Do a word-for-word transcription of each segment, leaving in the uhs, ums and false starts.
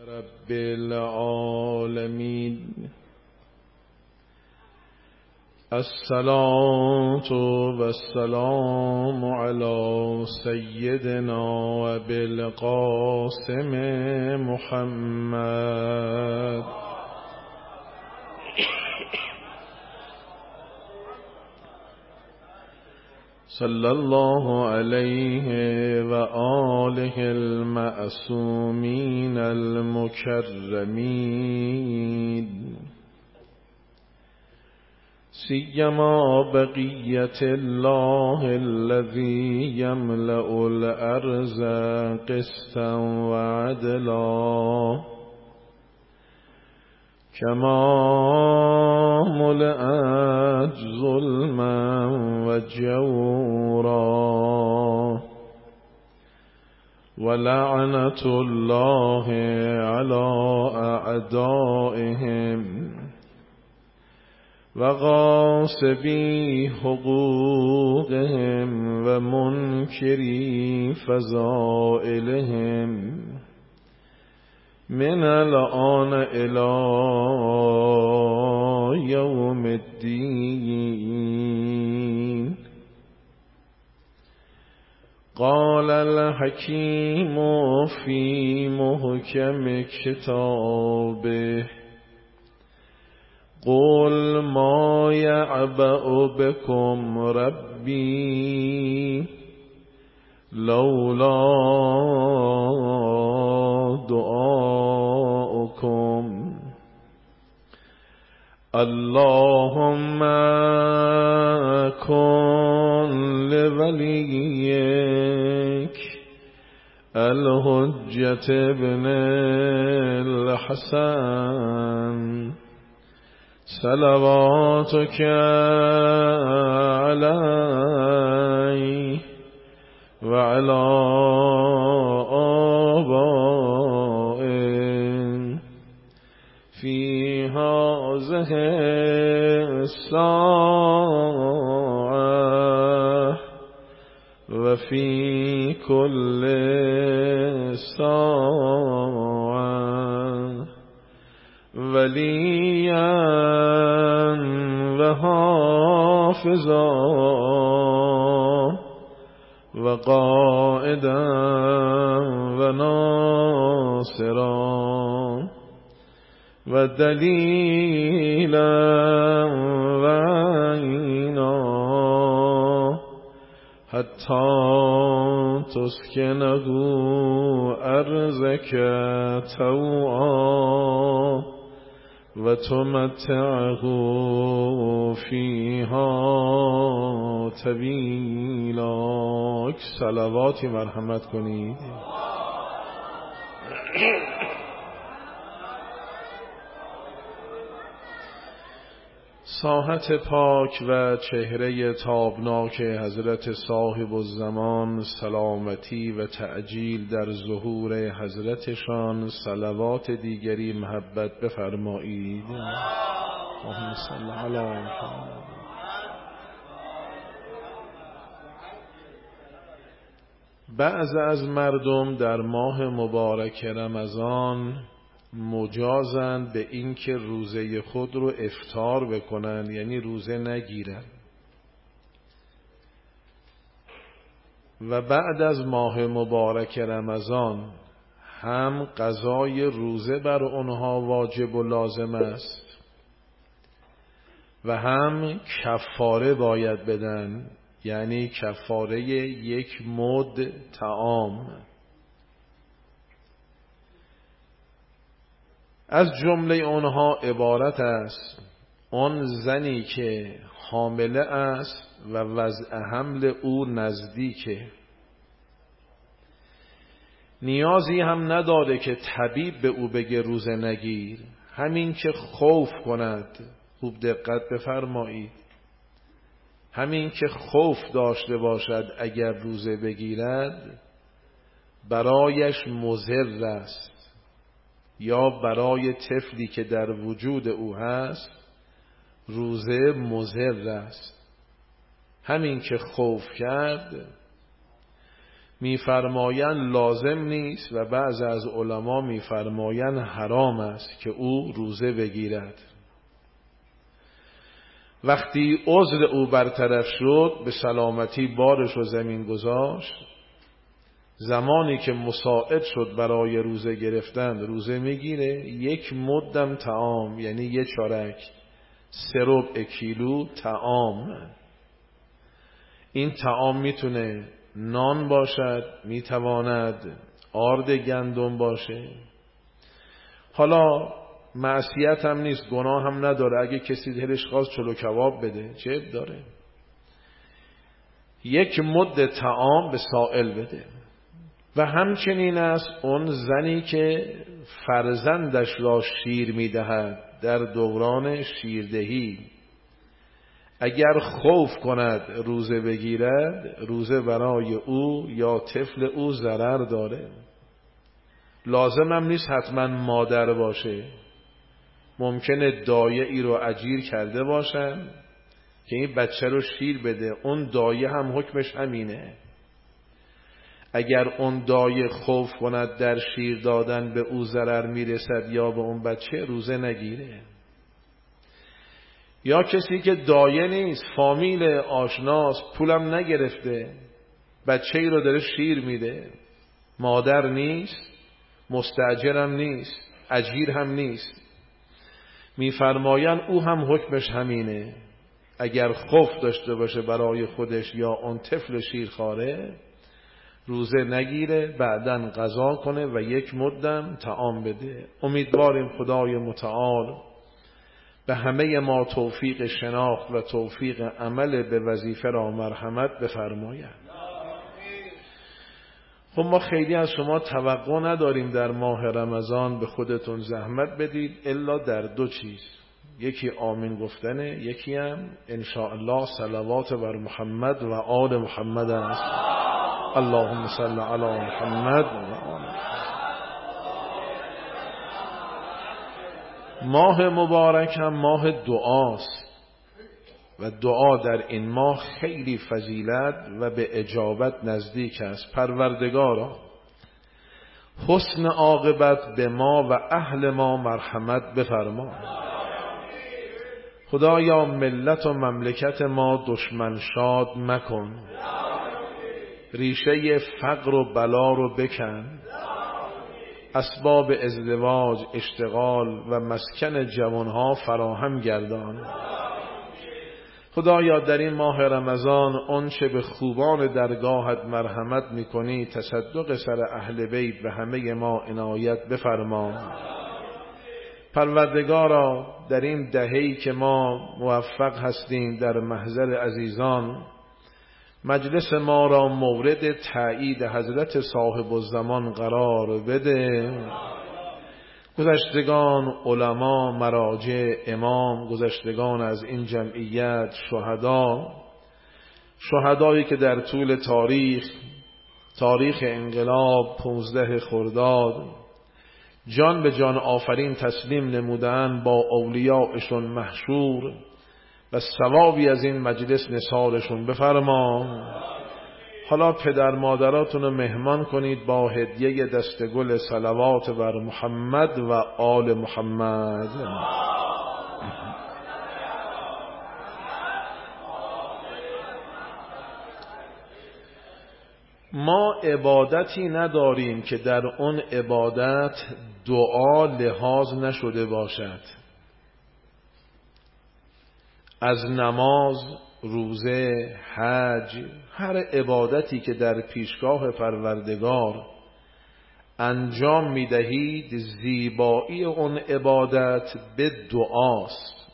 رب العالمين الصلاة والسلام على سيدنا وأبي القاسم محمد صلى الله عليه وآله المعصومين المكرمين سيما بقية الله الذي يملأ الأرض قسطا وعدلا كما ملأت ظلما وجورا ولعنة الله على أعدائهم وغاصبي حقوقهم ومنكري فضائلهم من الآن إلى يوم الدين. قال الحكيم في محكم كتابه قل ما يعبأ بكم ربي لولا دعاؤكم اللهم كن لوليك الحجة ابن الحسن صلواتك عليه وعلى آبائه في هذه الساعة وفي كل ساعة وليا وحافظا وقائدا وناصرا ودليلا وعينا حتى تسكنه أرضك طوعا وتمتعه فيها طویلا. صلواتی مرحمت کنید. ساحت پاک و چهره تابناک حضرت صاحب الزمان سلامتی و تعجیل در ظهور حضرتشان صلوات دیگری محبت بفرمایید. اللهم صل علی محمد. بعض از مردم در ماه مبارک رمضان مجازند به این که روزه خود رو افطار بکنن، یعنی روزه نگیرن، و بعد از ماه مبارک رمضان هم قضای روزه بر اونها واجب و لازم است و هم کفاره باید بدن، یعنی کفاره یک مد طعام. از جمله اونها عبارت است آن زنی که حامله است و وضع حمل او نزدیکه، نیازی هم نداره که طبیب به او بگه روزه نگیر، همین که خوف کند، خوب دقت بفرمایید، همین که خوف داشته باشد اگر روزه بگیرد برایش مضر است، یا برای طفلی که در وجود او هست روزه مضر است. همین که خوف کرد میفرمایند لازم نیست و بعض از علما میفرمایند حرام است که او روزه بگیرد. وقتی عذر او برطرف شد، به سلامتی بارش رو زمین گذاشت، زمانی که مساعد شد برای روزه گرفتن روزه میگیره. یک مدم طعام، یعنی یک چارک سه ربع کیلو طعام. این طعام میتونه نان باشد، میتواند آرد گندم باشه. حالا معصیت هم نیست، گناه هم نداره. اگه کسی دلش خواست چلو کباب بده، چه عیب داره؟ یک مد طعام به سائل بده. و همچنین است اون زنی که فرزندش را شیر میدهد در دوران شیردهی، اگر خوف کند روزه بگیرد، روزه برای او یا طفل او ضرر داره. لازم هم نیست حتما مادر باشه، ممکنه دایه ای رو اجیر کرده باشن که این بچه رو شیر بده. اون دایه هم حکمش همینه. اگر اون دایه خوف کند در شیر دادن به او ضرر میرسد یا به اون بچه، روزه نگیره. یا کسی که دایه نیست، فامیل آشناست، پولم نگرفته، بچه ای رو داره شیر میده، مادر نیست، مستاجرم نیست، اجیر هم نیست، میفرمایند او هم حکمش همینه. اگر خوف داشته باشه برای خودش یا اون طفل شیرخواره، روزه نگیره، بعدن قضا کنه و یک مدم طعام بده. امیدواریم خدای متعال به همه ما توفیق شناخت و توفیق عمل به وظیفه را مرحمت بفرماید. خب ما خیلی از شما توقع نداریم در ماه رمضان به خودتون زحمت بدید الا در دو چیز، یکی آمین گفتنه، یکی هم انشاءالله صلوات بر محمد و آل محمد است. اللهم صل علی محمد و آل محمد. ماه مبارک هم ماه دعاست و دعا در این ماه خیلی فضیلت و به اجابت نزدیک است. پروردگارا حسن عاقبت به ما و اهل ما مرحمت بفرما. خدایا ملت و مملکت ما دشمن شاد مکن، ریشه فقر و بلا رو بکن، اسباب ازدواج، اشتغال و مسکن جوانها فراهم گردان. خدایا در این ماه رمضان آنچه به خوبان درگاهت مرحمت میکنی، تصدق سر اهل بیت به همه ما عنایت بفرما. پروردگارا در این دهه‌ای که ما موفق هستیم در محضر عزیزان، مجلس ما را مورد تأیید حضرت صاحب الزمان قرار بده. گذشتگان علما، مراجع، امام، گذشتگان از این جمعیت، شهدا، شهدایی که در طول تاریخ تاریخ انقلاب پانزده خرداد جان به جان آفرین تسلیم نمودن، با اولیاءشون محشور و ثوابی از این مجلس نثارشون بفرما. حالا پدر مادراتون رو مهمان کنید با هدیه دستگل صلوات بر محمد و آل محمد. ما عبادتی نداریم که در اون عبادت دعا لحاظ نشده باشد. از نماز، روزه، حج، هر عبادتی که در پیشگاه پروردگار انجام میدهید، زیبایی اون عبادت به دعاست.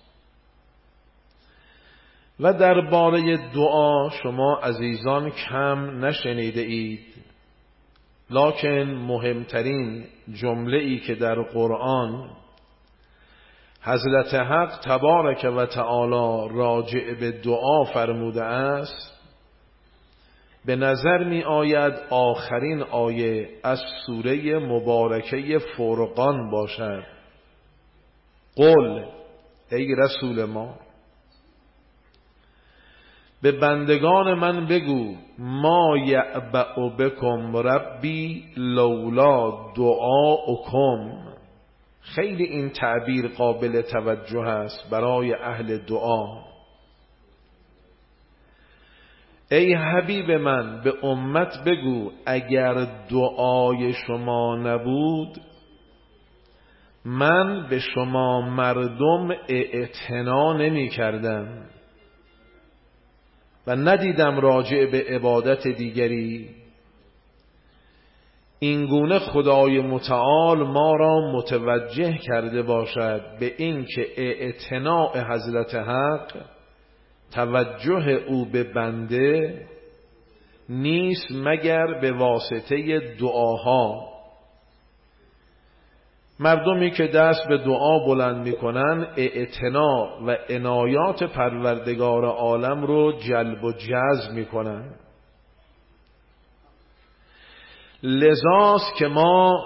و درباره دعا شما عزیزان کم نشنیده اید، لکن مهمترین جمله ای که در قرآن حضرت حق تبارک و تعالی راجع به دعا فرموده است، به نظر می آید آخرین آیه از سوره مبارکه فرقان باشد. قل ای رسول ما، به بندگان من بگو ما یعبأ بکم ربی لولا دعاؤکم. خیلی این تعبیر قابل توجه است برای اهل دعا. ای حبیب من به امت بگو اگر دعای شما نبود من به شما مردم اعتنا نمی کردم و ندیدم راجع به عبادت دیگری. اینگونه خدای متعال ما را متوجه کرده باشد به این که اعتناء حضرت حق، توجه او به بنده نیست مگر به واسطه دعاها. مردمی که دست به دعا بلند میکنن اعتنا و عنایات پروردگار عالم رو جلب و جذب میکنن. لذاست که ما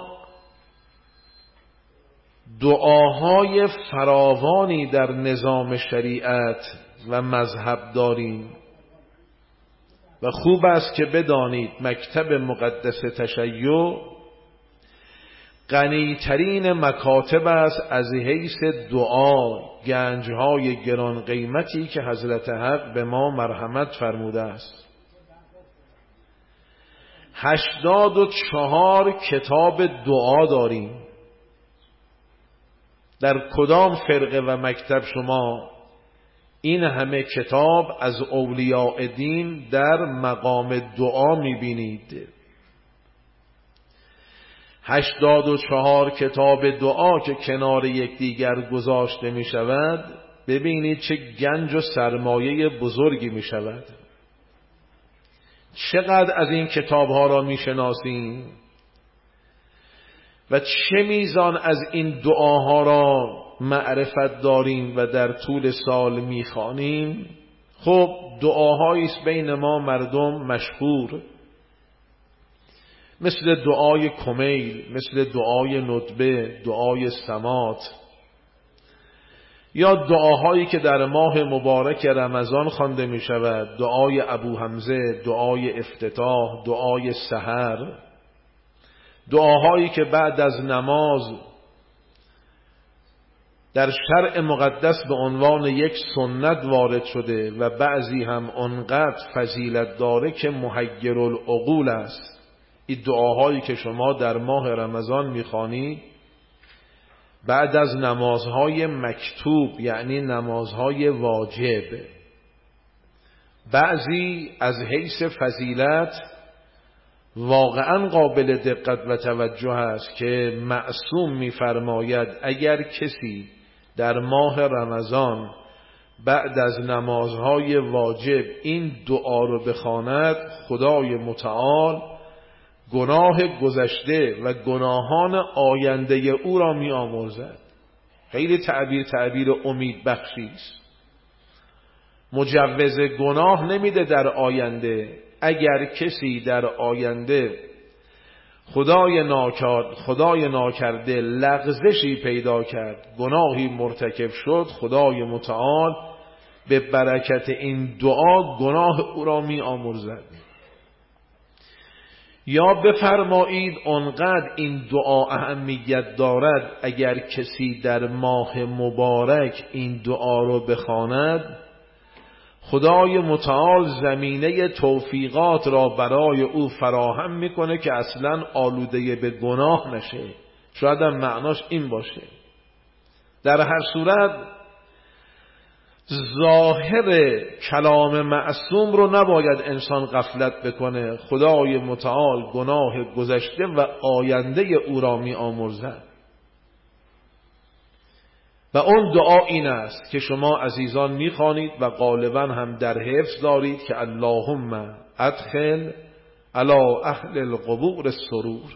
دعاهای فراوانی در نظام شریعت و مذهب داریم و خوب است که بدانید مکتب مقدس تشیع غنیترین مکاتب است از حیث دعا، گنجهای گران قیمتی که حضرت حق به ما مرحمت فرموده است. هشتاد و چهار کتاب دعا داریم. در کدام فرقه و مکتب شما این همه کتاب از اولیاء دین در مقام دعا میبینید؟ هشتاد و چهار کتاب دعا که کنار یکدیگر گذاشته می شود، ببینید چه گنج و سرمایه بزرگی می شود. چقدر از این کتاب ها را می شناسیم و چه میزان از این دعاها را معرفت داریم و در طول سال می خوانیم. خب دعاهایی است بین ما مردم مشهور، مثل دعای کمیل، مثل دعای ندبه، دعای سمات، یا دعاهایی که در ماه مبارک رمضان خوانده می شود، دعای ابو حمزه، دعای افتتاح، دعای سحر، دعاهایی که بعد از نماز در شرع مقدس به عنوان یک سنت وارد شده و بعضی هم انقدر فضیلت داره که محیر العقول است. این دعاهایی که شما در ماه رمضان میخوانید بعد از نمازهای مکتوب، یعنی نمازهای واجب، بعضی از حیث فضیلت واقعا قابل دقت و توجه است که معصوم میفرماید اگر کسی در ماه رمضان بعد از نمازهای واجب این دعا رو بخواند، خدای متعال گناه گذشته و گناهان آینده او را می آمرزد. خیلی تعبیر تعبیر امید بخشی است. مجوز گناه نمیده در آینده. اگر کسی در آینده خدای ناکرد خدای ناکرده لغزشی پیدا کرد، گناهی مرتکب شد، خدای متعال به برکت این دعا گناه او را می آمرزد. یا بفرمایید انقدر این دعا اهمیت دارد اگر کسی در ماه مبارک این دعا رو بخواند، خدای متعال زمینه توفیقات را برای او فراهم میکنه که اصلا آلوده به گناه نشه. شاید هم معناش این باشه. در هر صورت ظاهر کلام معصوم رو نباید انسان غفلت بکنه. خدای متعال گناه گذشته و آینده او را می آمرزد و اون دعا این است که شما عزیزان می خوانید و غالبا هم در حفظ دارید که اللهم ادخل علی اهل القبور السرور.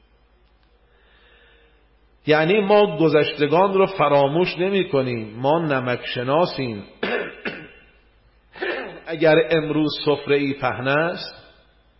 یعنی ما گذشتگان رو فراموش نمی کنیم، ما نمک شناسیم. اگر امروز سفره ای پهن است،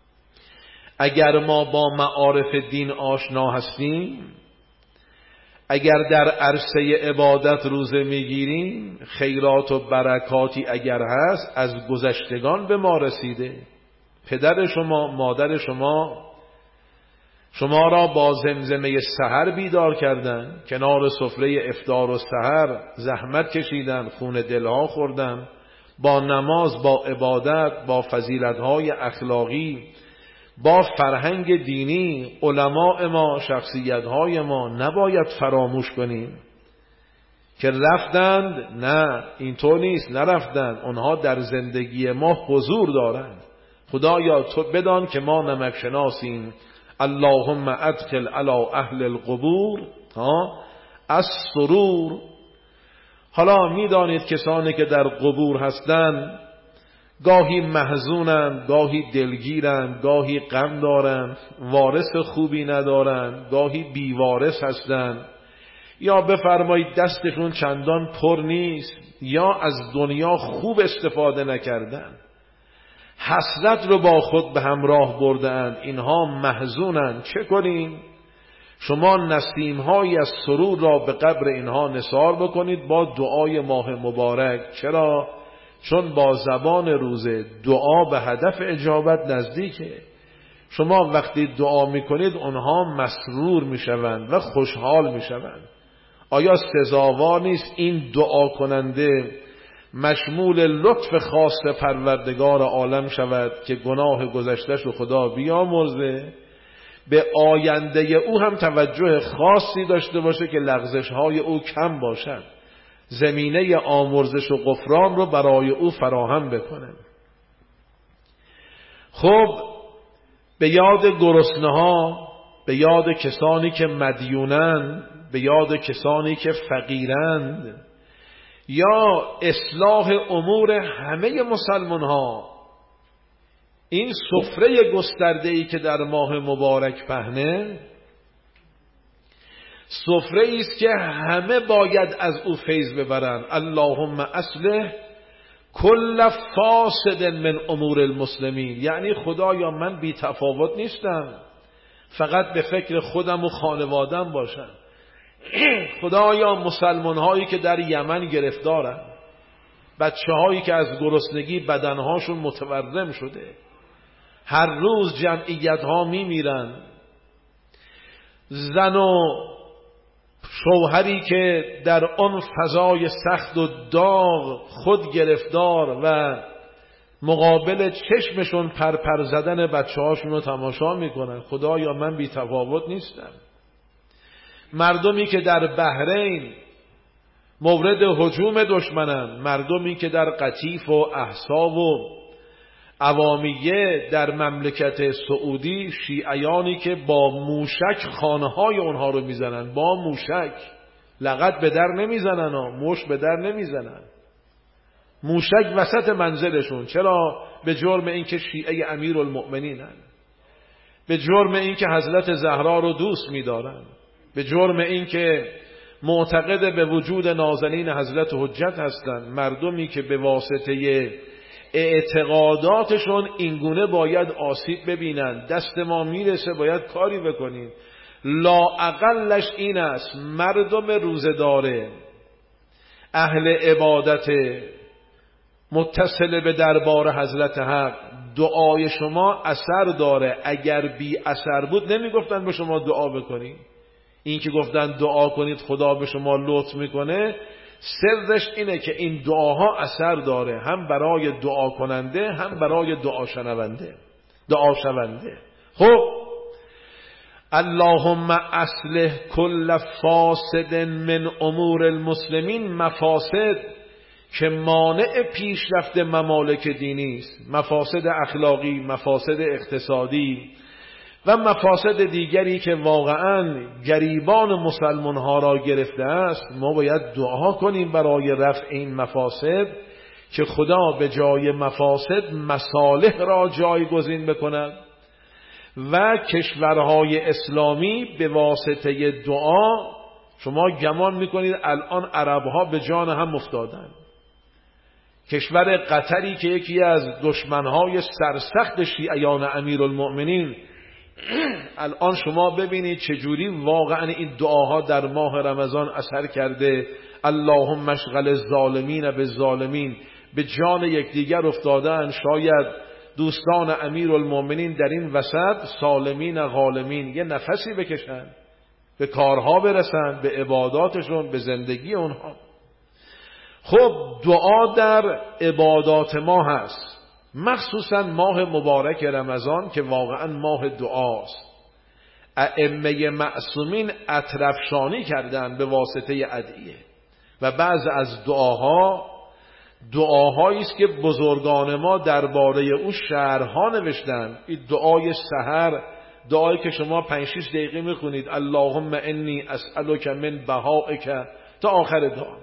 اگر ما با معارف دین آشنا هستیم، اگر در عرصه عبادت روزه میگیریم، خیرات و برکاتی اگر هست از گذشتگان به ما رسیده. پدر شما، مادر شما شما را با زمزمه سحر بیدار کردن، کنار سفره افطار و سحر زحمت کشیدن، خون دلها خوردن، با نماز، با عبادت، با فضیلت‌های اخلاقی، با فرهنگ دینی. علماء ما، شخصیت‌های ما نباید فراموش کنیم که رفتند. نه، اینطور نیست، نرفتند. اونها در زندگی ما حضور دارند. خدایا تو بدان که ما نمک شناسیم. اللهم ادخل علی اهل القبور ها از سرور. حالا میدانید کسانی که در قبور هستند گاهی محزونند، گاهی دلگیرند، گاهی غم دارند، وارث خوبی ندارند، گاهی بیوارث هستند، یا بفرمایید دستشون چندان پر نیست، یا از دنیا خوب استفاده نکردند، حسرت رو با خود به همراه بردند. اینها محزونند. چه کنیم؟ شما نسیم‌هایی از سرور را به قبر اینها نثار بکنید با دعای ماه مبارک. چرا؟ چون با زبان روزه دعا به هدف اجابت نزدیکه. شما وقتی دعا میکنید اونها مسرور میشوند و خوشحال میشوند. آیا سزاوار نیست این دعا کننده مشمول لطف خاص پروردگار عالم شود که گناه گذشتش رو خدا بیامرزه، به آینده او هم توجه خاصی داشته باشه که لغزش‌های او کم باشد، زمینه آمرزش و غفران رو برای او فراهم بکنه. خب به یاد گرسنه‌ها، به یاد کسانی که مدیونند، به یاد کسانی که فقیرند، یا اصلاح امور همه مسلمان ها، این سفره گسترده‌ای که در ماه مبارک پهنه، سفره ایست که همه باید از او فیض ببرند. اللهم اصلح کل فاسد من امور المسلمین. یعنی خدایا من بی تفاوت نیستم، فقط به فکر خودم و خانوادم باشم. خدایا مسلمان هایی که در یمن گرفتارن، بچه هایی که از گرسنگی بدنهاشون متورم شده، هر روز جمعیت ها می میرن، زن و شوهری که در آن فضای سخت و داغ خود گرفتار و مقابل چشمشون پرپر زدن بچه هاشون رو تماشا میکنن. خدایا من بی تفاوت نیستم. مردمی که در بحرین مورد هجوم دشمنن، مردمی که در قطیف و احسا و عوامیه در مملکت سعودی، شیعیانی که با موشک خانه های اونها رو میزنن، با موشک، لغت به در نمیزنن ها، مش به در نمیزنن، موشک وسط منزلشون. چرا؟ به جرم اینکه شیعه امیرالمؤمنینن، به جرم اینکه حضرت زهرا رو دوست می‌دارن، به جرم اینکه معتقد به وجود نازنین حضرت حجت هستند. مردمی که به واسطه اعتقاداتشون اینگونه باید آسیب ببینن، دست ما میرسه باید کاری بکنیم. لااقلش این است مردم روزه‌دار اهل عبادت متصل به دربار حضرت حق، دعای شما اثر داره. اگر بی اثر بود نمیگفتن به شما دعا بکنید. این که گفتن دعا کنید خدا به شما لطف میکنه، سرش اینه که این دعاها اثر داره، هم برای دعا کننده هم برای دعا شنونده دعا شونده. خب اللهم اصلح کل فاسد من امور المسلمین، مفاسد که مانع پیشرفت ممالک دینی است، مفاسد اخلاقی، مفاسد اقتصادی و مفاسد دیگری که واقعا گریبان مسلمان ها را گرفته است. ما باید دعا کنیم برای رفع این مفاسد که خدا به جای مفاسد مصالح را جایگزین بکند و کشورهای اسلامی به واسطه دعا. شما گمان میکنید الان عربها به جان هم افتادن. کشور قطری که یکی از دشمنهای سرسخت شیعیان امیرالمؤمنین الان شما ببینید چجوری واقعا این دعاها در ماه رمضان اثر کرده. اللهم اشغل الظالمین بالظالمین، به جان یکدیگر افتادن. شاید دوستان امیرالمومنین در این وسط سالمین غالمین یه نفسی بکشن، به کارها برسن، به عباداتشون، به زندگی اونها. خب دعا در عبادات ما هست، مخصوصا ماه مبارک رمضان که واقعا ماه دعاست. ائمه معصومین اطرفشانی کردن به واسطه ادعیه و بعض از دعاها دعاهایی است که بزرگان ما درباره او شرحها نوشتن. این دعای سحر، دعایی که شما پنج شش دقیقه میخونید، اللهم انی اسألک من بهائک تا آخر دعا.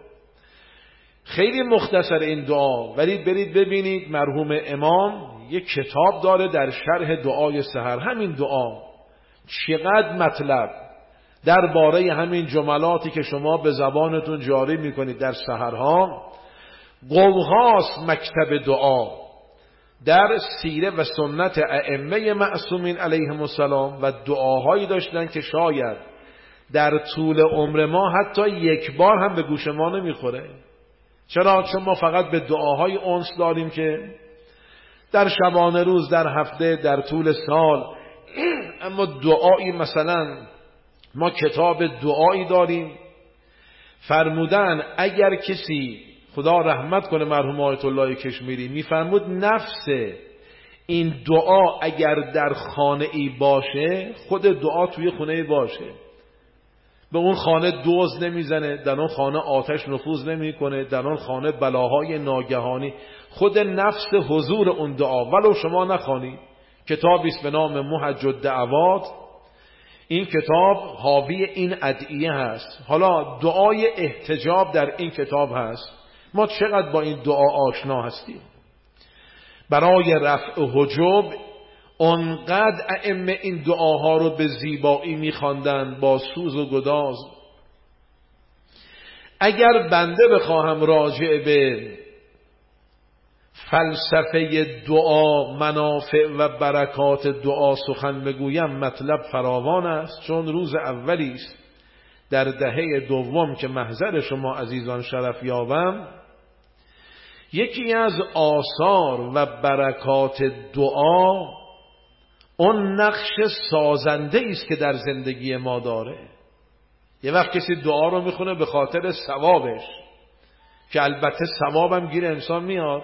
خیلی مختصر این دعا، ولی برید ببینید مرحوم امام یک کتاب داره در شرح دعای سحر. همین دعا چقدر مطلب درباره همین جملاتی که شما به زبانتون جاری میکنید در سحرها. قوهاست مکتب دعا در سیره و سنت ائمه معصومین علیهم السلام و دعاهایی داشتن که شاید در طول عمر ما حتی یک بار هم به گوش ما نمیخوره. چرا؟ چون ما فقط به دعاهای انس داریم که در شبانه روز، در هفته، در طول سال. اما دعایی مثلا ما کتاب دعایی داریم فرمودن اگر کسی، خدا رحمت کنه مرحوم آیت الله کشمیری، میفرمود نفس این دعا اگر در خانه ای باشه، خود دعا توی خونه باشه، به اون خانه دزد نمیزنه، در اون خانه آتش نفوذ نمیکنه، در اون خانه بلاهای ناگهانی، خود نفس حضور اون دعا ولو شما نخوانی. کتابی است به نام محج الدعوات. این کتاب حاوی این ادعیه هست. حالا دعای احتجاب در این کتاب هست. ما چقدر با این دعا آشنا هستیم؟ برای رفع حجب اونقدر ائمه این دعاها رو به زیبایی میخواندن با سوز و گداز. اگر بنده بخواهم راجع به فلسفه دعا، منافع و برکات دعا سخن بگویم مطلب فراوان است، چون روز اولی است در دهه دوم که محضر شما عزیزان شرف یابم. یکی از آثار و برکات دعا اون نقش سازنده است که در زندگی ما داره. یه وقت کسی دعا رو میخونه به خاطر ثوابش، که البته ثوابم گیر انسان میاد.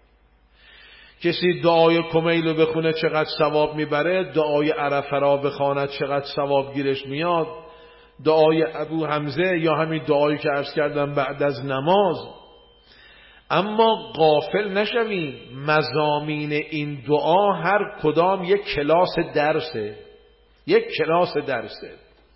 کسی دعای کمیل رو بخونه چقدر ثواب میبره، دعای عرفه را بخواند چقدر ثواب گیرش میاد، دعای ابو حمزه یا همین دعایی که عرض کردم بعد از نماز. اما غافل نشویم مضامین این دعا هر کدام یک کلاس درسه، یک کلاس درسه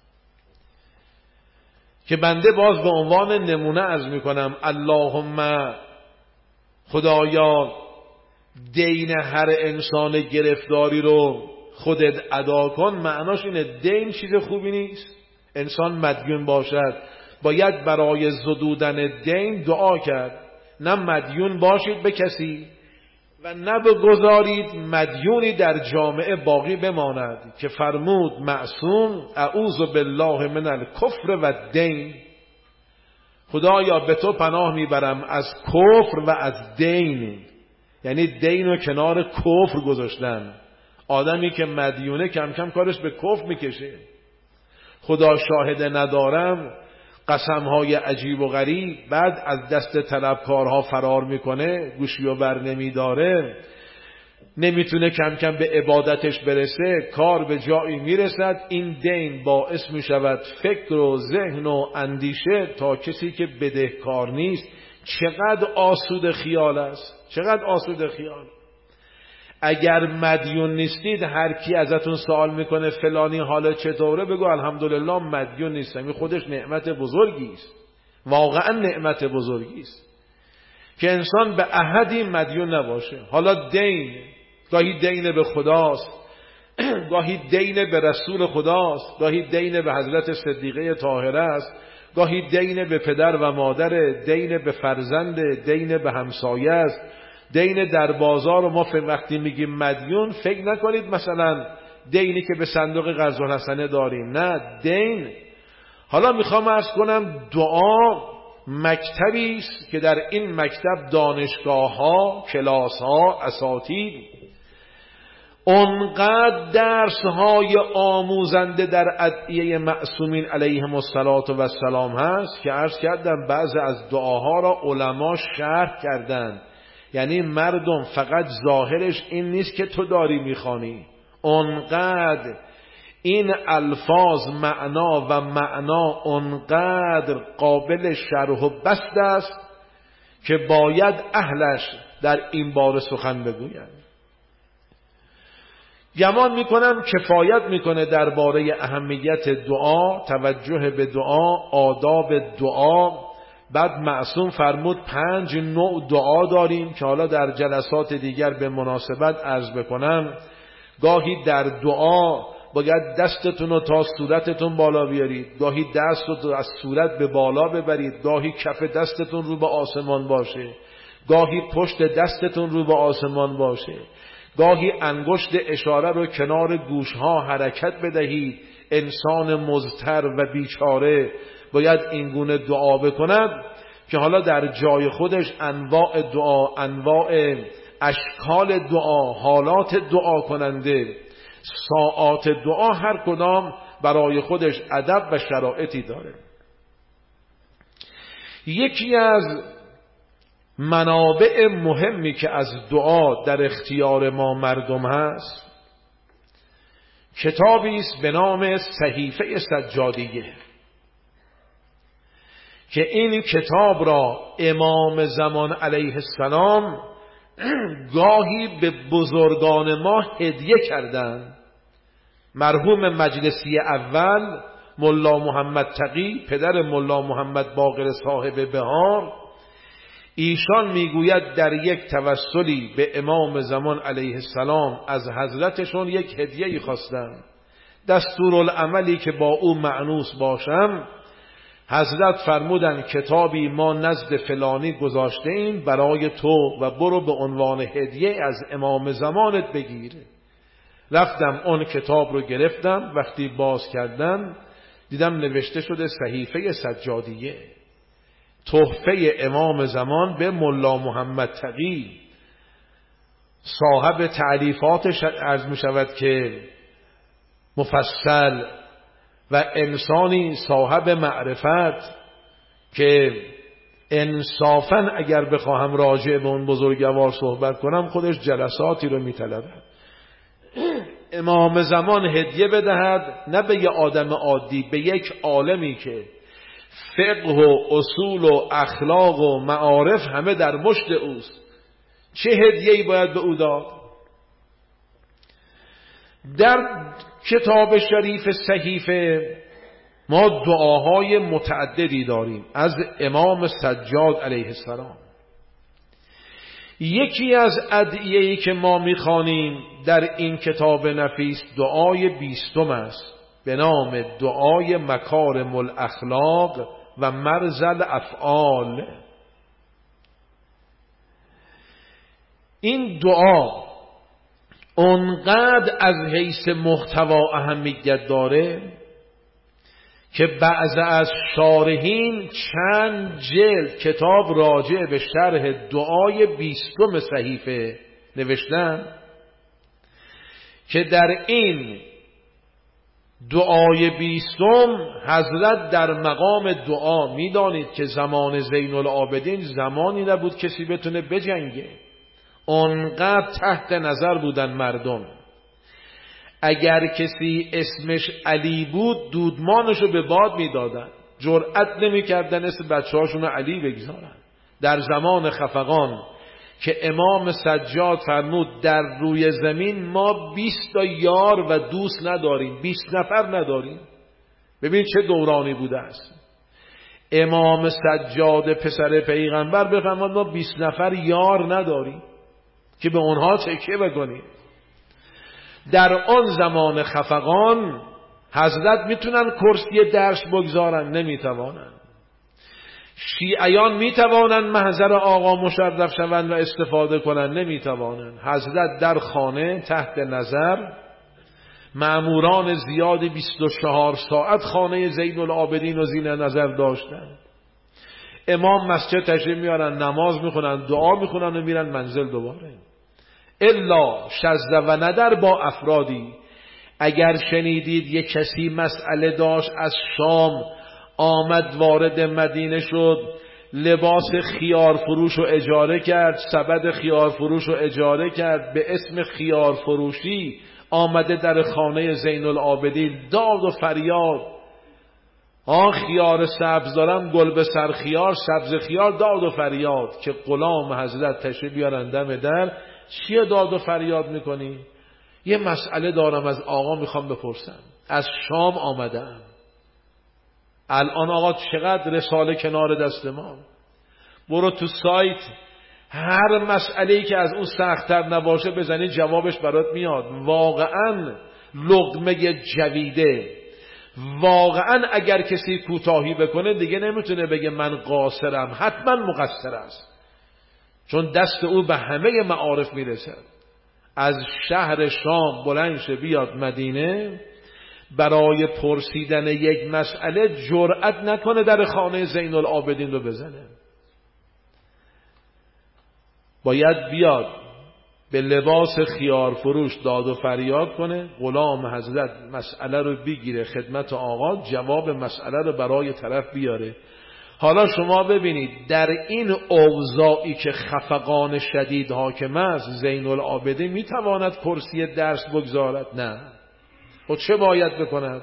که بنده باز به عنوان نمونه عرض میکنم. اللهم خدایا دین هر انسان گرفتاری رو خودت ادا کن. معناش اینه دین چیز خوبی نیست. انسان مدیون باشد باید برای زدودن دین دعا کرد. نه مدیون باشید به کسی و نه بگذارید مدیونی در جامعه باقی بماند، که فرمود معصوم اعوذ بالله من الکفر و الدین. خدایا به تو پناه میبرم از کفر و از دین. یعنی دین رو کنار کفر گذاشتن. آدمی که مدیونه کم کم کارش به کفر میکشه. خدا شاهد ندارم قسمهای عجیب و غریب، بعد از دست طلبکارها فرار میکنه، گوشی و بر نمیداره، نمیتونه کم کم به عبادتش برسه، کار به جایی میرسد. این دین باعث میشود فکر و ذهن و اندیشه تا کسی که بدهکار نیست. چقدر آسوده خیال است، چقدر آسوده خیال. اگر مدیون نیستید هر کی ازتون سوال میکنه فلانی حالا چطوره، بگو الحمدلله مدیون نیستم. این خودش نعمت بزرگی است، واقعا نعمت بزرگی است که انسان به احدی مدیون نباشه. حالا دین، گاهی دین به خداست، گاهی دین به رسول خداست، گاهی دین به حضرت صدیقه طاهره است، گاهی دین به پدر و مادر، دین به فرزند، دین به همسایه است، دین در بازار. و ما وقتی میگیم مدیون فکر نکنید مثلا دینی که به صندوق قرض الحسنه داریم، نه دین. حالا میخوام عرض کنم دعا مکتبی است که در این مکتب دانشگاه ها، کلاس ها، اساتید اونقدر درس های آموزنده در ادعیه معصومین علیهم السلام هست که عرض کردم بعضی از دعاها را علما شرح کردند. یعنی مردم فقط ظاهرش این نیست که تو داری میخوانی، اونقدر این الفاظ معنا و معنا اونقدر قابل شرح و بسط است که باید اهلش در این باره سخن بگویند. گمان میکنم کفایت میکنه درباره اهمیت دعا، توجه به دعا، آداب دعا. بعد معصوم فرمود پنج نوع دعا داریم که حالا در جلسات دیگر به مناسبت عرض بکنم. گاهی در دعا باید دستتون رو تا صورتتون بالا بیارید، گاهی دستتون رو از صورت به بالا ببرید، گاهی کف دستتون رو به آسمان باشه، گاهی پشت دستتون رو به آسمان باشه، گاهی انگشت اشاره رو کنار گوشها حرکت بدهید. انسان مضطر و بیچاره باید اینگونه دعا بکند که حالا در جای خودش انواع دعا، انواع اشکال دعا، حالات دعا کننده، ساعات دعا هر کدام برای خودش ادب و شرایطی داره. یکی از منابع مهمی که از دعا در اختیار ما مردم هست کتابی است به نام صحیفه سجادیه که این کتاب را امام زمان علیه السلام گاهی به بزرگان ما هدیه کردند. مرحوم مجلسی اول ملا محمد تقی پدر ملا محمد باقر صاحب بهار، ایشان میگوید در یک توسلی به امام زمان علیه السلام از حضرتشون یک هدیه‌ای خواستم. دستورالعملی که با او مأنوس باشم، حضرت فرمودن کتابی ما نزد فلانی گذاشته ایم برای تو و برو به عنوان هدیه از امام زمانت بگیر. رفتم اون کتاب رو گرفتم، وقتی باز کردم دیدم نوشته شده صحیفه سجادیه، تحفه امام زمان به ملا محمد تقی. صاحب تعلیفاتش عرض می شود که مفصل و انسانی صاحب معرفت که انصافا اگر بخواهم راجع به اون بزرگوار صحبت کنم خودش جلساتی رو می طلبه. امام زمان هدیه بدهد نه به یک آدم عادی، به یک عالمی که فقه و اصول و اخلاق و معارف همه در مشت اوست، چه هدیه‌ای باید به او داد؟ در کتاب شریف صحیفه ما دعاهای متعددی داریم از امام سجاد علیه السلام. یکی از ادعیه‌ای که ما می‌خوانیم در این کتاب نفیس دعای بیستم است به نام دعای مکارم الاخلاق و مرزل افعال. این دعا اونقدر از حیث محتوا اهمیت داره که بعض از شارحین چند جلد کتاب راجع به شرح دعای بیستم صحیفه نوشتن که در این دعای بیستم حضرت در مقام دعا، میدانید که زمان زین العابدین زمانی نبود کسی بتونه بجنگه، اونقدر تحت نظر بودن مردم. اگر کسی اسمش علی بود دودمانشو به باد میدادن، جرأت نمیکردن اسم بچه‌هاشونو علی بگذارن. در زمان خفقان که امام سجاد فرمود در روی زمین ما بیست تا یار و دوست نداریم، بیست نفر نداریم. ببین چه دورانی بوده است. امام سجاد پسر پیغمبر بفرماد ما بیست نفر یار نداریم که به اونها تکیه بکنیم. در آن زمان خفقان حضرت میتونن کرسی درس بگذارن؟ نمیتوانن. شیعیان میتوانن محضر آقا مشرف شوند و استفاده کنن؟ نمیتوانن. حضرت در خانه تحت نظر مأموران زیادی بیست و چهار ساعت خانه زین العابدین رو زیر نظر داشتن. امام مسجد تشریف میارن، نماز میخونن، دعا میخونن و میرن منزل دوباره. الا شذ و ندر با افرادی، اگر شنیدید یک کسی مسئله داشت از شام آمد وارد مدینه شد، لباس خیار فروش رو اجاره کرد، سبد خیار فروش رو اجاره کرد، به اسم خیار فروشی آمده در خانه زین العابدین، داد و فریاد، آن خیار سبز دارم، گل به سر خیار، سبز خیار، داد و فریاد که غلام حضرت تشریف بیارن دم در. چیه داد و فریاد میکنی؟ یه مسئله دارم از آقا میخوام بپرسم، از شام آمدم، الان آقا چقدر رساله کنار دست ما، برو تو سایت هر مسئله‌ای که از اون سخت‌تر نباشه بزنی جوابش برات میاد. واقعا لقمه جویده، واقعا اگر کسی کوتاهی بکنه دیگه نمیتونه بگه من قاصرم، حتما مقصر است، چون دست او به همه معارف میرسد. از شهر شام بلند شه بیاد مدینه برای پرسیدن یک مسئله، جرأت نکنه در خانه زین العابدین رو بزنه، باید بیاد به لباس خیار فروش داد و فریاد کنه، غلام حضرت مسئله رو بگیره خدمت آقا، جواب مسئله رو برای طرف بیاره. حالا شما ببینید در این اوضاعی که خفقان شدید حاکم است، زین العابدین میتواند کرسی درس بگذارد؟ نه. خود چه باید بکند؟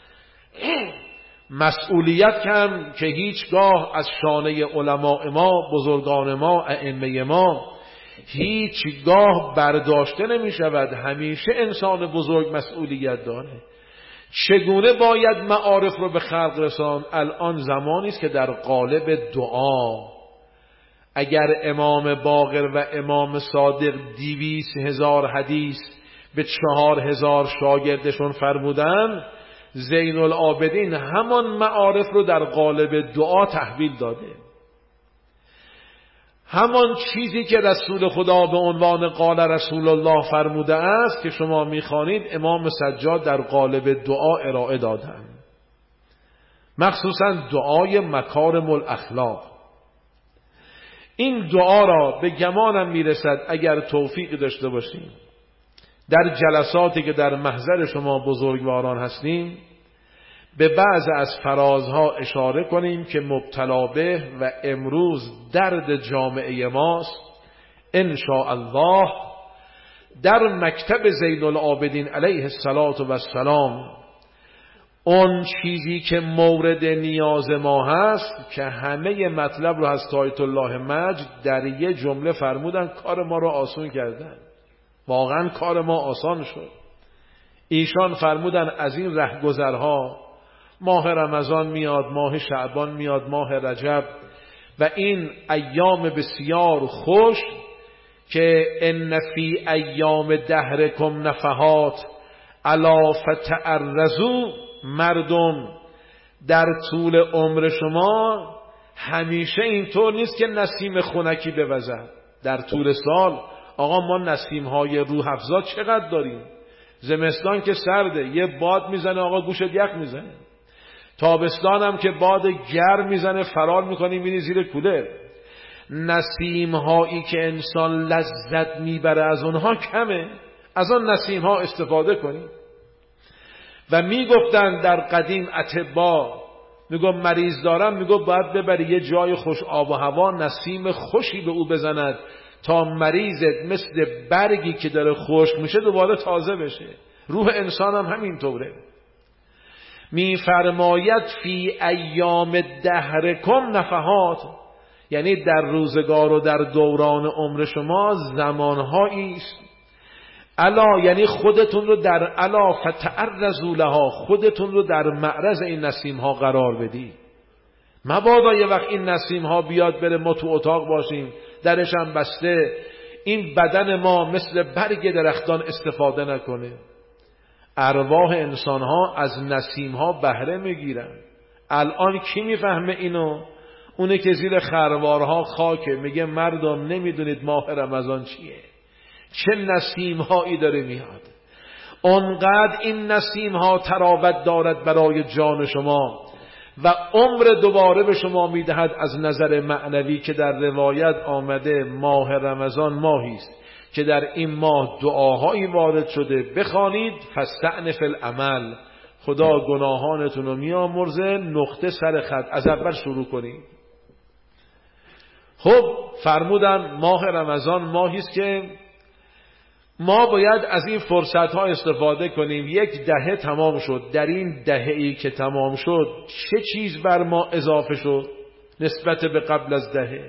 مسئولیت کم که هیچگاه از شانه علماء ما، بزرگان ما، ائمه ما هیچگاه برداشته نمی شود. همیشه انسان بزرگ مسئولیت داره. چگونه باید معارف رو به خلق رسان؟ الان زمانی است که در قالب دعا، اگر امام باقر و امام صادق دیویس هزار حدیث به چهار هزار شاگردشون فرمودن، زین العابدین همان معارف رو در قالب دعا تحویل داده. همان چیزی که رسول خدا به عنوان قال رسول الله فرموده است که شما میخوانید، امام سجاد در قالب دعا ارائه دادند، مخصوصا دعای مکارم الاخلاق. این دعا را به گمانم میرسد اگر توفیق داشته باشیم در جلساتی که در محضر شما بزرگواران هستیم به بعض از فرازها اشاره کنیم که مبتلا به و امروز درد جامعه ماست. ان شاء الله در مکتب زین العابدین علیه السلام اون چیزی که مورد نیاز ما هست که همه مطلب رو از آیت الله مجد در یه جمله فرمودن، کار ما رو آسان کردن، واقعا کار ما آسان شد. ایشان فرمودن از این رهگذرها ماه رمضان میاد، ماه شعبان میاد، ماه رجب و این ایام بسیار خوش که ان فی ایام دهرکم نفحات الا فتعرضوا، مردم در طول عمر شما همیشه اینطور نیست که نسیم خنکی بوزد. در طول سال آقا ما نسیم های روح افزا چقدر داریم. زمستان که سرده یه باد میزنه آقا گوشت یخ میزنه، تابستان هم که باد گرم میزنه فرار میکنی میری زیر کولر. نسیم هایی که انسان لذت میبره از اونها کمه، از آن نسیم ها استفاده کنیم. و میگفتن در قدیم اطبا، میگو مریض دارم، میگو باید ببری یه جای خوش آب و هوا، نسیم خوشی به او بزند تا مریضت مثل برگی که داره خشک میشه دوباره تازه بشه. روح انسان هم همینطوره. میفرماید فی ایام دهرکم نفحات، یعنی در روزگار و در دوران عمر شما زمانهایی است، الا یعنی خودتون رو در الا فتعرضوا لها، خودتون رو در معرض این نسیم ها قرار بدید. مبادا یه وقت این نسیم ها بیاد بره ما تو اتاق باشیم درش هم بسته، این بدن ما مثل برگ درختان استفاده نکنه. ارواح انسان ها از نسیم ها بهره میگیرن. الان کی میفهمه اینو؟ اونه که زیر خروارها خاکه، میگه مردم نمیدونید ماه رمضان چیه، چه نسیم هایی داره میاد. اونقدر این نسیم ها تراوت دارد برای جان شما و عمر دوباره به شما میدهد از نظر معنوی که در روایت آمده ماه رمضان ماهی است که در این ماه دعاهایی وارد شده، بخوانید فاستأنف العمل، خدا گناهانتون رو میامرزه، نقطه سر خط، از اول شروع کنید. خب فرمودن ماه رمضان ماهی است که ما باید از این فرصت ها استفاده کنیم. یک دهه تمام شد، در این دهه‌ای که تمام شد چه چیز بر ما اضافه شد نسبت به قبل از دهه؟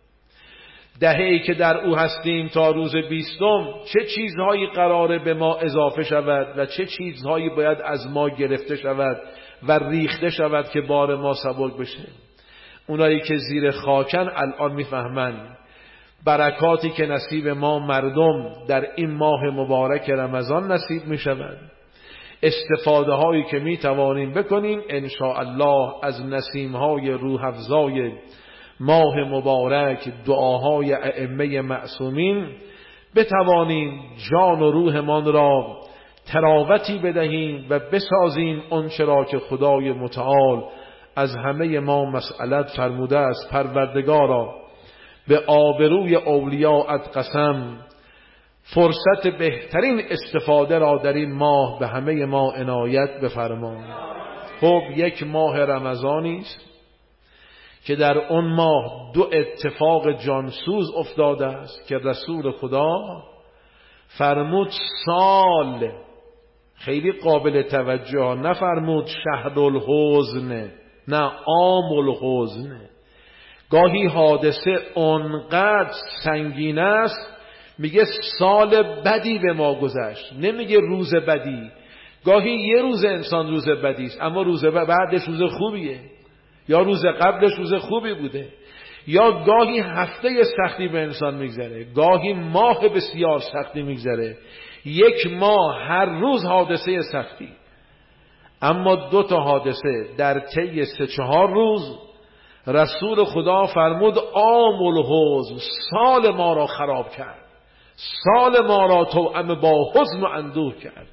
دهه‌ای که در او هستیم تا روز بیستم چه چیزهایی قراره به ما اضافه شود و چه چیزهایی باید از ما گرفته شود و ریخته شود که بار ما سبک بشه؟ اونایی که زیر خاکن الان میفهمن برکاتی که نصیب ما مردم در این ماه مبارک رمضان نصیب می شود، استفاده هایی که می توانیم بکنیم ان شاء الله از نسیم های روح افزای ماه مبارک، دعاهای ائمه معصومین، بتوانیم جان و روحمان را تراوتی بدهیم و بسازیم آنچه را که خدای متعال از همه ما مسئلت فرموده است. پروردگارا به آبروی اولیاءت قسم، فرصت بهترین استفاده را در این ماه به همه ما عنایت بفرما. خب یک ماه رمضانی است که در اون ماه دو اتفاق جانسوز افتاده است که رسول خدا فرمود سال، خیلی قابل توجه، نفرمود شهر الحزن، نه عام الحزن. گاهی حادثه اونقدر سنگین است میگه سال بدی به ما گذشت، نمیگه روز بدی. گاهی یه روز انسان روز بدی است اما روز بعدش روز خوبیه، یا روز قبلش روز خوبی بوده، یا گاهی هفته سختی به انسان میگذره، گاهی ماه بسیار سختی میگذره، یک ماه هر روز حادثه سختی. اما دو تا حادثه در طی سه چهار روز رسول خدا فرمود عام الحزن، سال ما را خراب کرد، سال ما را توأم با حزن و اندوه کرد.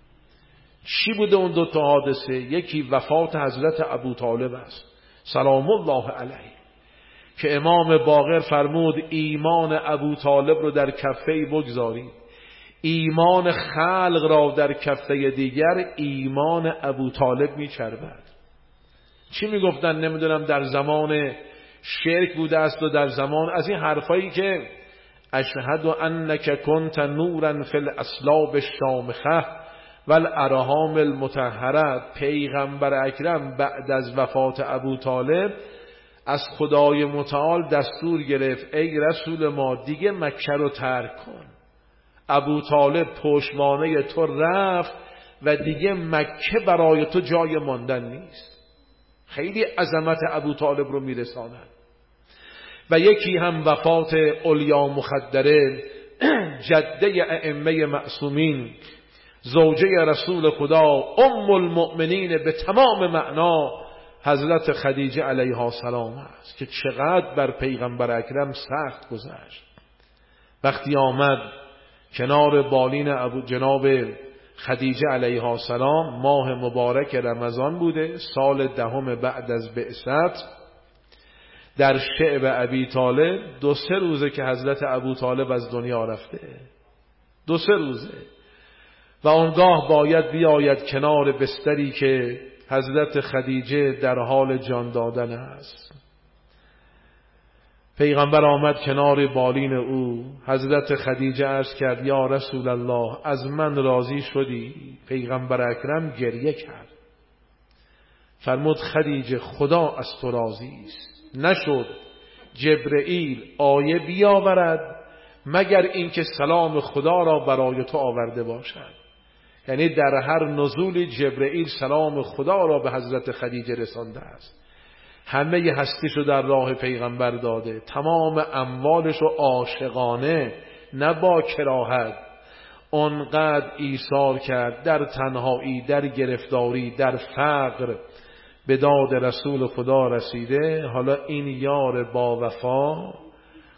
چی بوده اون دو تا حادثه؟ یکی وفات حضرت ابو طالب است سلام الله علیه که امام باقر فرمود ایمان ابو طالب رو در کفه بگذارید، ایمان خلق را در کفه دیگر ایمان ابو طالب میچربد. چی میگفتن؟ نمیدونم در زمان شرک بوده است و در زمان از این حرفایی که اشهد انک کنت نورا فی الاسلاب الشامخه والارحام المطهره. پیغمبر اکرم بعد از وفات ابو طالب از خدای متعال دستور گرفت ای رسول ما دیگه مکه رو ترک کن. ابو طالب پشتوانه تو رفت و دیگه مکه برای تو جای ماندن نیست. خیلی عظمت ابو طالب رو میرساند. و یکی هم وفات علیا مخدره جده ائمه معصومین، زوجه رسول خدا، ام المؤمنین به تمام معنا، حضرت خدیجه علیها السلام است که چقدر بر پیغمبر اکرم سخت گذشت. وقتی آمد کنار بالین ابو جناب خدیجه علیها السلام، ماه مبارک رمضان بوده، سال دهم بعد از بعثت، در شعب ابی طالب دو سه روزه که حضرت ابو طالب از دنیا رفته، دو سه روزه، و آنگاه باید بیاید کنار بستری که حضرت خدیجه در حال جان دادن است. پیغمبر آمد کنار بالین او، حضرت خدیجه عرض کرد یا رسول الله از من راضی شدی؟ پیغمبر اکرم گریه کرد، فرمود خدیجه خدا از تو راضی است. نشد جبرئیل آیه بیاورد مگر اینکه سلام خدا را برای تو آورده باشد. یعنی در هر نزول جبرئیل سلام خدا را به حضرت خدیجه رسانده است. همه هستیشو در راه پیغمبر داده، تمام اموالشو عاشقانه نه با کراهت اونقدر ایثار کرد، در تنهایی، در گرفتاری، در فقر به داد رسول خدا رسیده. حالا این یار با وفا،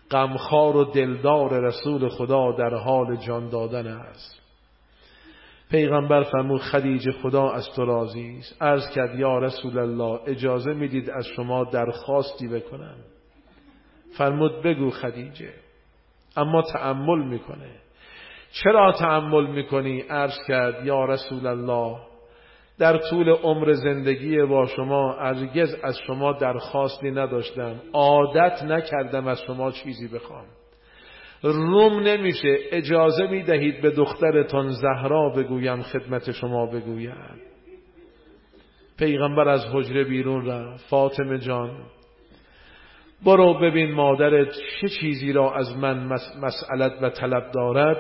غمخوار و دلدار رسول خدا در حال جان دادن است. پیغمبر فرمود خدیجه خدا از تو راضی است. عرض کرد یا رسول الله اجازه میدید از شما درخواستی بکنم؟ فرمود بگو خدیجه. اما تأمل میکنه. چرا تأمل میکنی؟ عرض کرد یا رسول الله در طول عمر زندگی با شما هرگز از شما درخواستی نداشتم، عادت نکردم از شما چیزی بخوام. روم نمیشه اجازه میدهید به دخترتان زهرا بگویم خدمت شما بگویم. پیغمبر از حجره بیرون رفت. فاطمه جان برو ببین مادرت چه چیزی را از من مسئلت و طلب دارد.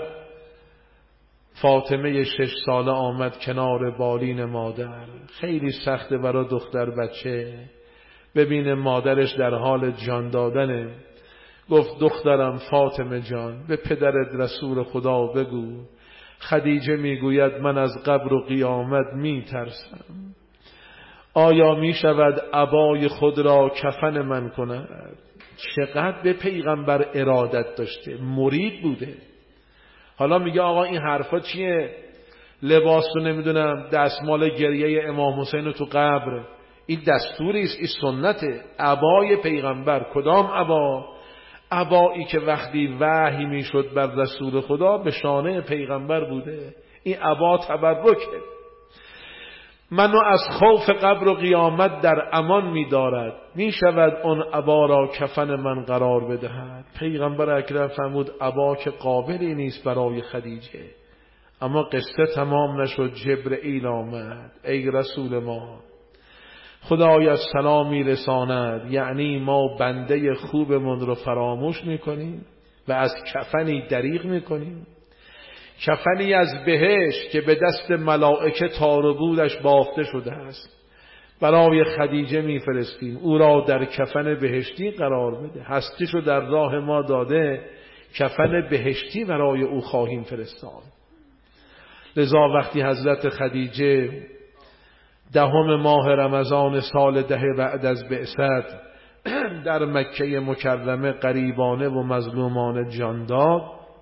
فاطمه شش ساله آمد کنار بالین مادر. خیلی سخته برای دختر بچه ببینه مادرش در حال جان دادنه. گفت دخترم فاطمه جان به پدرت رسول خدا بگو خدیجه میگوید من از قبر و قیامت میترسم. آیا میشود عبای خود را کفن من کند؟ چقدر به پیغمبر ارادت داشته، مرید بوده. حالا میگه آقا این حرفا چیه؟ لباس رو نمیدونم دستمال گریه امام حسین رو تو قبر، این دستوری است، این سنته. عبای پیغمبر کدام عبا؟ عبایی که وقتی وحی میشد بر رسول خدا به شانه پیغمبر بوده. این عبا تبرکه. منو از خوف قبر و قیامت در امان می‌دارد. می‌شود اون عبا را کفن من قرار بدهد؟ پیغمبر اکرم فرمود عبا که قابلی نیست برای خدیجه. اما قصه تمام نشد. جبرئیل آمد. ای رسول ما خدایت سلامی رساند، یعنی ما بنده خوبمون رو فراموش میکنیم و از کفنی دریغ میکنیم. کفنی از بهشت که به دست ملائکه تار و پودش بافته شده است برای خدیجه میفرستیم، او را در کفن بهشتی قرار بده. هستیشو در راه ما داده، کفن بهشتی برای او خواهیم فرستاد. لذا وقتی حضرت خدیجه دهم ماه رمضان سال ده بعد از بعثت در مکه مکرمه غریبانه و مظلومانه جان داد،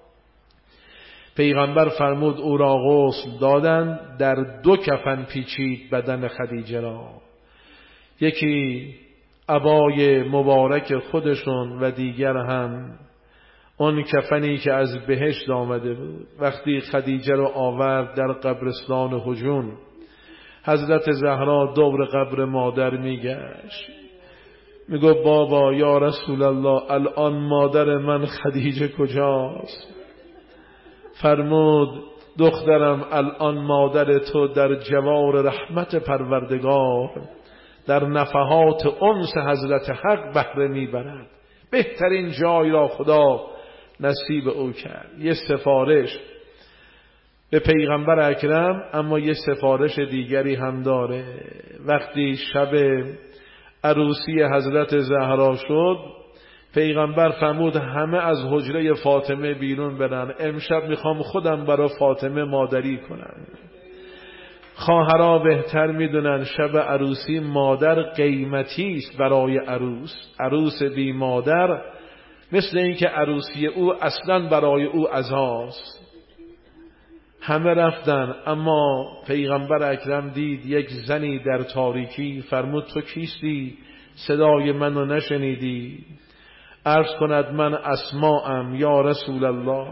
پیغمبر فرمود او را غسل دادن، در دو کفن پیچید بدن خدیجه را. یکی عبای مبارک خودشون و دیگر هم اون کفنی که از بهشت آمده بود. وقتی خدیجه را آورد در قبرستان هجون، حضرت زهرا دور قبر مادر میگشت، میگو بابا یا رسول الله الان مادر من خدیجه کجاست؟ فرمود دخترم الان مادر تو در جوار رحمت پروردگار در نفحات انس حضرت حق بهره میبرد. بهترین جای را خدا نصیب او کرد. یه سفارش به پیغمبر اکرم، اما یه سفارش دیگری هم داره. وقتی شب عروسی حضرت زهرا شد، پیغمبر فرمود همه از حجره فاطمه بیرون برن، امشب میخوام خودم برای فاطمه مادری کنم. خواهرها بهتر میدونن شب عروسی مادر قیمتی است برای عروس. عروس بی مادر مثل این که عروسی او اصلا برای او عزاست. همه رفتن، اما پیغمبر اکرم دید یک زنی در تاریکی. فرمود تو کیستی؟ صدای منو نشنیدی؟ عرض کند من اسماءم یا رسول الله.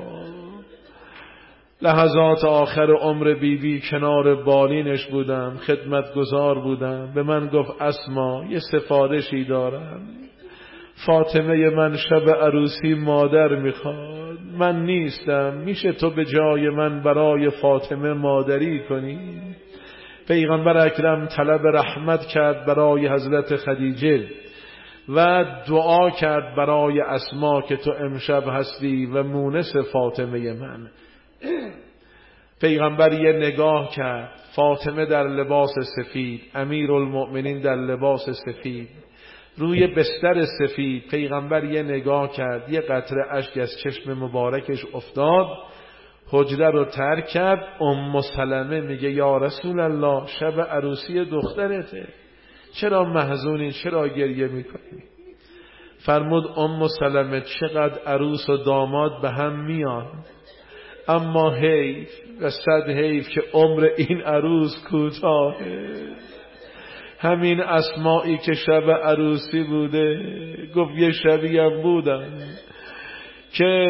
لحظات آخر عمر بیبی بی کنار بالینش بودم، خدمتگزار بودم. به من گفت اسما یه سفارشی دارم، فاطمه من شب عروسی مادر میخواد، من نیستم، میشه تو به جای من برای فاطمه مادری کنی؟ پیغمبر اکرم طلب رحمت کرد برای حضرت خدیجه و دعا کرد برای اسما که تو امشب هستی و مونس فاطمه من. پیغمبر یه نگاه کرد، فاطمه در لباس سفید، امیرالمؤمنین در لباس سفید، روی بستر سفید. پیغمبر یه نگاه کرد، یه قطره اشک از چشم مبارکش افتاد، حجره رو ترک کرد. ام سلمه میگه یا رسول الله شب عروسی دخترته، چرا محزونی، چرا گریه میکنی؟ فرمود ام سلمه چقدر عروس و داماد به هم میان، اما حیف و صد حیف که عمر این عروس کوتاهه. همین اسماعی که شب عروسی بوده، گفت یه شبی هم بودن که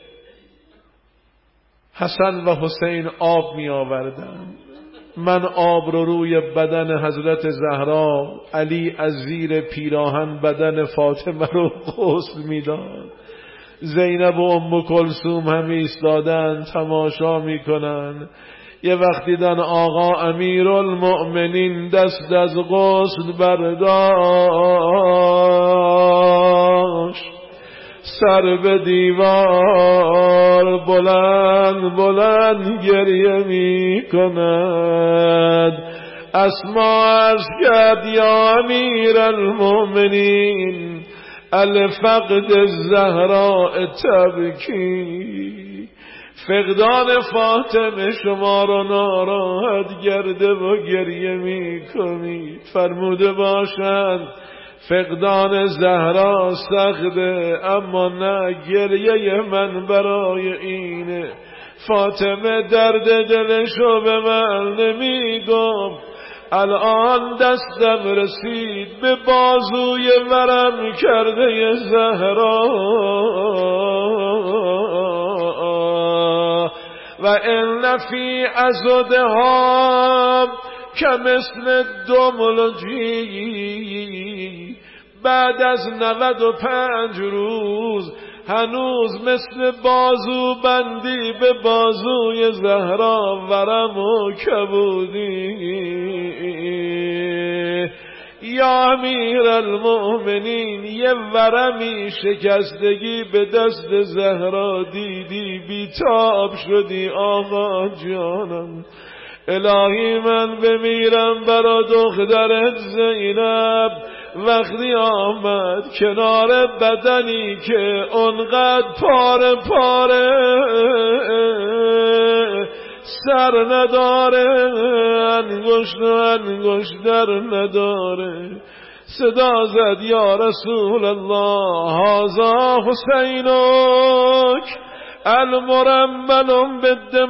حسن و حسین آب می آوردن، من آب رو روی بدن حضرت زهرا، علی از زیر پیراهن بدن فاطمه رو غسل میداد. زینب و ام کلثوم هم ایستادن تماشا میکنن. یه وقت دیدن آقا امیرالمؤمنین دست از غسل برداشت، سر به دیوار بلند بلند گریه می کند. اسما عرض کرد یا امیر المؤمنین الفقد الزهراء تبکی، فقدان فاطمه شما را ناراحت کرده و گریه می کنید. فرموده باشند فقدان زهرا سخته، اما نه گریه من برای اینه. فاطمه درد دلشو به من نمیگم، الان دستم رسید به بازوی ورم کرده زهرا و ان فی عضدها کمثل دملجی، بعد از نود و پنج روز هنوز مثل بازو بندی به بازوی زهرا ورم و کبودی. یا امیر المؤمنین یه ورمی شکستگی به دست زهرا دیدی بیتاب شدی آقا جانم. الهی من بمیرم برا دخترت زینب. وقتی آمد کنار بدنی که اونقدر پاره پاره سر نداره، انگشت و انگشتر نداره، صدا زد یا رسول الله هذا حسینک المرمل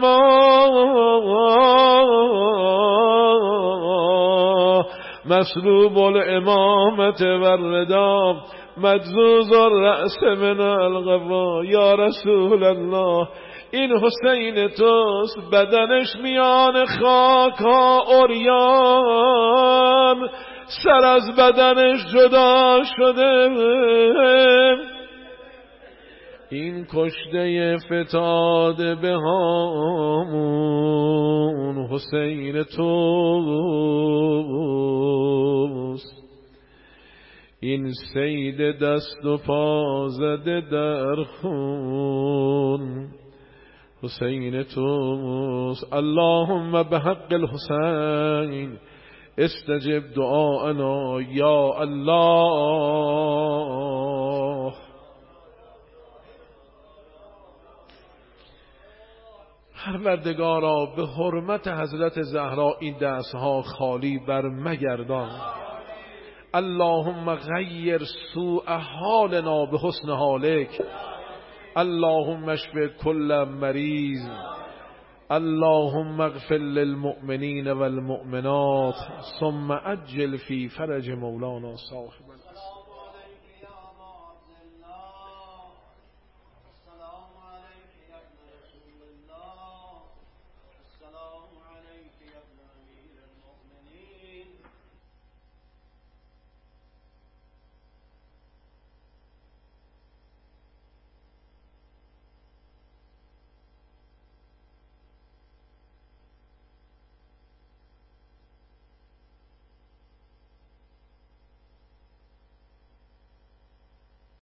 بالدماء مسلوب الامامت والردام مجزوز الرأس من القبا. یا رسول الله این حسین توست، بدنش میان خاک ها عریان، سر از بدنش جدا شده. این کشته فتاده به هامون حسین توست. این سید دست و پا زده در خون حسین توست. اللهم بحق الحسین استجب دعاءنا یا الله. پروردگارا به حرمت حضرت زهرا این دستها خالی بر مگردان. اللهم غیر سوء حالنا به حسن حالک. اللهم اشف کل مریض. اللهم اغفر للمؤمنین والمؤمنات ثم عجل فی فرج مولانا صاحب